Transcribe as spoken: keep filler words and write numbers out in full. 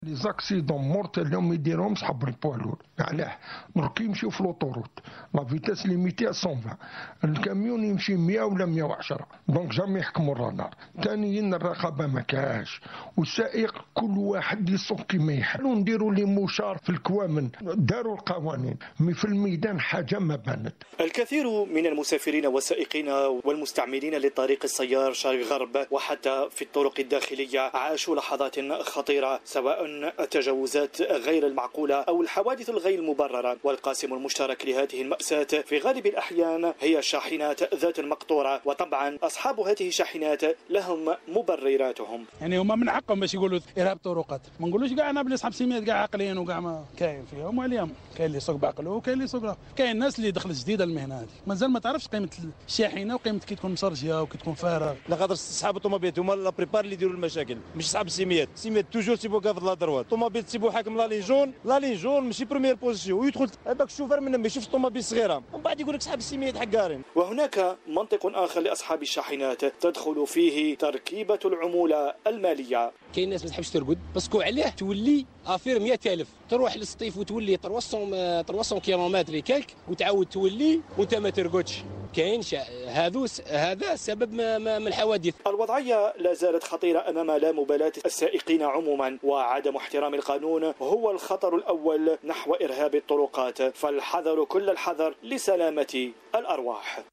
لي زاكسيدون مورتال اليوم يديرهم صحاب البوالور. علاه درك يمشيو في لوطوروت لا فيتاس ليميتي مية وعشرين، الكاميون يمشي مية ولا مية وعشرة، دونك جامي يحكموا الرادار. ثانيا الرقابه ما كاش، والسائق كل واحد يسوق كيما يحب. ونديروا لي مشار في الكوامن، داروا القوانين مي في الميدان حاجه ما بانت. الكثير من المسافرين والسائقين والمستعملين للطريق السيار شرق غرب وحتى في الطرق الداخليه عاشوا لحظات خطيره، سواء التجاوزات غير المعقولة أو الحوادث الغير المبررة. والقاسم المشترك لهذه المأساة في غالب الأحيان هي الشاحنات ذات المقطورة، وطبعا أصحاب هذه الشاحنات لهم مبرراتهم. يعني هما من حقهم باش يقولوا إرهاب طرقات، ما نقولوش كاع أنا بلي صحاب سميات كاع عاقلين وكاع ما كاين فيهم وعليهم، كاين اللي يسوق بعقله وكاين اللي يسوق، كاين الناس اللي دخلت جديدة المهنة هذه مازال ما تعرفش قيمة الشاحنة وقيمة كي تكون مسرجية وكي تكون فارغ. لا خاطر أصحاب الطوموبيلات هما لا بريبار اللي يديروا المشاكل، مش صحاب السميات. السميات توجور سيبو كاف لا دروات، الطوموبيل تسيبو حاكم لا لين جون، لا لين جون ماشي بريمير بوزيسيون، ويدخل هذاك الشوفير من ما يشوفش الطوموبيل صغيره ومن بعد يقول لك صحاب السميات حقارين. وهناك منطق اخر لاصحاب الشاحنات تدخل فيه تركيبه العموله الماليه. كاين ناس ما تحبش ترقد باسكو عليه تولي افير مية ألف، تروح للسطيف وتولي ثلاثمية ثلاثمية كيلومتر كالك وتعاود تولي وانت ما ترقدش. كاين هذا هذا سبب من الحوادث. الوضعيه لا زالت خطيره امام لا مبالاه السائقين عموما، وعدم احترام القانون هو الخطر الاول نحو ارهاب الطرقات، فالحذر كل الحذر لسلامه الارواح.